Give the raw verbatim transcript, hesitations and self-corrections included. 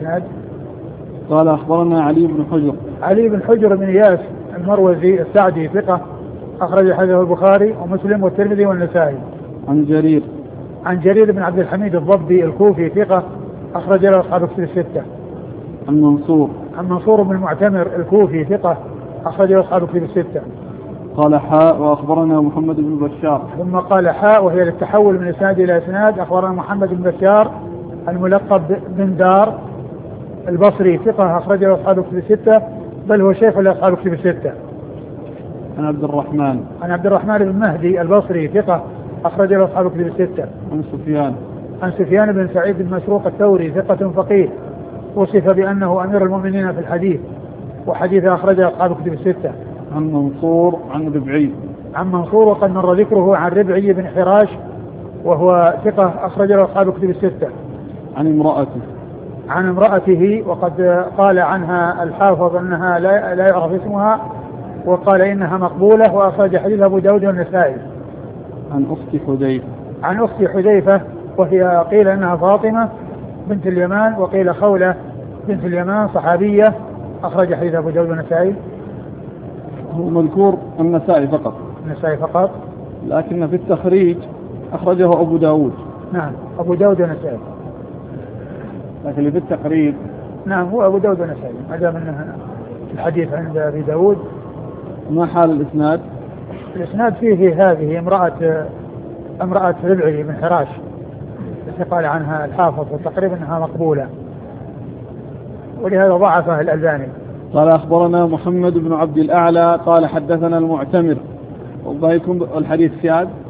الإسناد. قال أخبرنا علي بن حجر. علي بن حجر بن إياس المروزي السعدي ثقة أخرج حديثه البخاري ومسلم والترمذي والنسائي. عن جرير. عن جرير بن عبد الحميد الضبي الكوفي ثقة أخرج له أصحاب الكتب الستة. عن منصور. عن منصور بن المعتمر الكوفي ثقة أخرج له أصحاب الكتب الستة. قال حاء وأخبرنا محمد بن بشار. ثم قال حاء وهي للتحول من إسناد إلى إسناد. أخبرنا محمد بن بشار الملقب بن دار البصري ثقة أخرج له أصحاب الكتب الستة، بل هو شيخ لأصحاب الكتب الستة. عن عبد الرحمن. عن عبد الرحمن بن مهدي البصري ثقة أخرج له أصحاب الكتب الستة. عن سفيان. عن سفيان بن سعيد بن مسروق الثوري ثقة فقيه وصف بأنه أمير المؤمنين في الحديث، وحديث أخرجه أصحاب الكتب الستة. عن منصور عن ربعي. عن منصور وقد مر ذكره عن ربعي بن حراش وهو ثقة أخرج له أصحاب الكتب الستة. عن امرأته. عن امرأته وقد قال عنها الحافظ أنها لا, لا يعرف اسمها، وقال إنها مقبولة، وأخرج حديث أبو داود والنسائي. عن أخت حذيفة. عن أخت حذيفة وهي قيل أنها فاطمة بنت اليمان وقيل خولة بنت اليمان صحابية أخرج حديث أبو داود والنسائي. هو مذكور النسائي فقط. النسائي فقط، لكن في التخريج أخرجه أبو داود. نعم أبو داود والنسائي، لكن في التقريب نعم هو أبو داود والنسائي ما دام أنه الحديث عند أبي داود. ما حال الإسناد؟ الإسناد فيه هذه امرأة امرأة ربعي بن حراش التي قال عنها الحافظ والتقريب أنها مقبولة، ولهذا ضعفه الألباني. قال أخبرنا محمد بن عبد الأعلى قال حدثنا المعتمر. والله يكون الحديث سياد.